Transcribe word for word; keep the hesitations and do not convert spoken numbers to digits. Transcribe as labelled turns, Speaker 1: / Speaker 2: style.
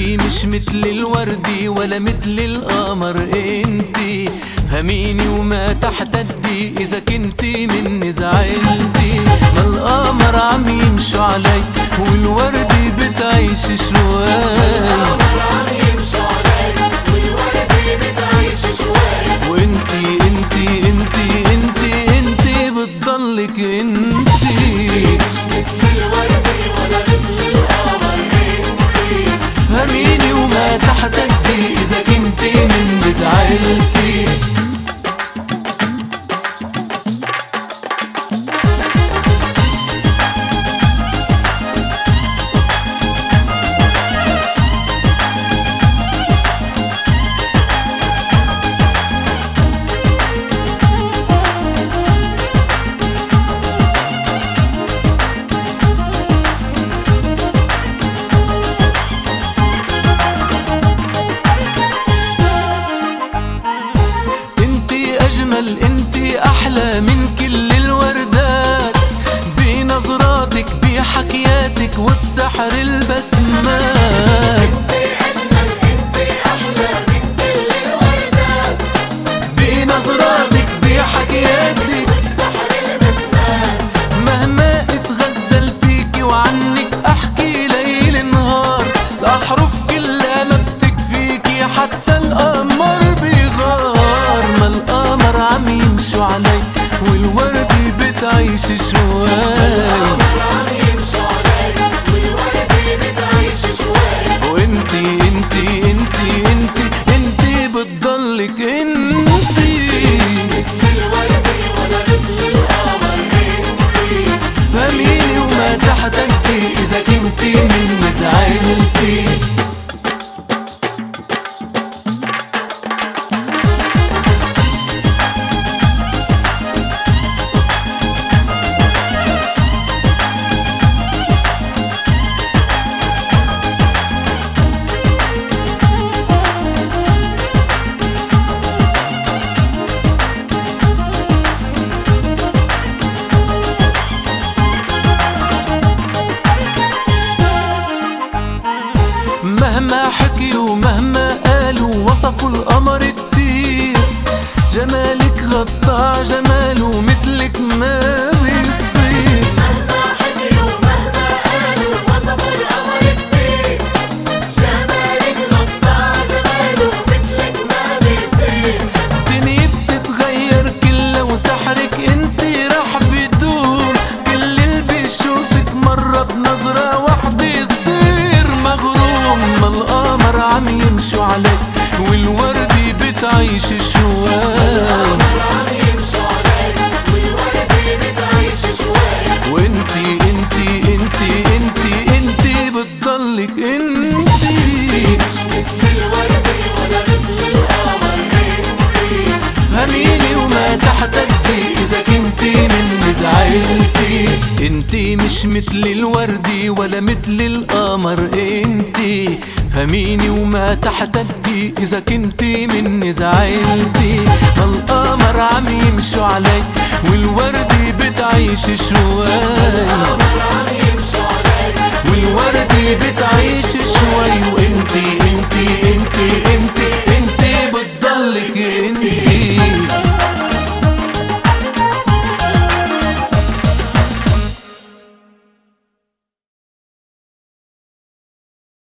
Speaker 1: انتي مش مثل الوردي ولا مثل القمر، انتي فهميني وما تحتدي اذا كنتي مني زعلتي. ما القمر عم يمشوا علي والوردي بتعيش شوي، وانتي انتي انتي انتي انتي بتضلك انتي فهميني وما تحتدي اذا كنتي مني زعلتي. انتي احلى من كل الوردات، بنظراتك بحكياتك وبسحر البسمات.
Speaker 2: انتي اجمل انتي احلى من كل الوردات،
Speaker 1: بنظراتك بحكياتك
Speaker 2: وبسحر البسمات.
Speaker 1: مهما اتغزل فيكي وعنك احكي ليل نهار، الاحرف كلها ما بتكفيكي حتى القمر بيغار. ما القمر عم يمشوا علي والوردي بتعيش شوي، وانتي انتي انتي انتي انتي بتضلك انتي فهميني وما تحتدي اذا كنتي مني زعلتي. مهما حكيوا مهما قالوا وصفوا القمر كتير، جمالك غطى جماله مثلك ما بيصير.
Speaker 2: مهما حكيوا مهما قالوا وصفوا القمر كتير، جمالك غطى جماله مثلك ما بيصير.
Speaker 1: الدنيا بتتغير كلها وسحرك انتي رح بيدوم، كل اللي بيشوفك مرة بنظرة وحدة يصير مغروم. ما القمر عم يمشوا عليك والوردي بتعيش شوي، وانتي انتي انتي انتي انتي بتضلك انتي فهميني وما تحتدي اذا كنتي مني زعلتي. انتي مش مثل الوردي ولا مثل القمر، انتي فهميني وما تحتدي اذا كنتي مني زعلتي. ما القمر عم يمشوا علي والوردي بتعيش شوي، والوردي بتعيش شوي.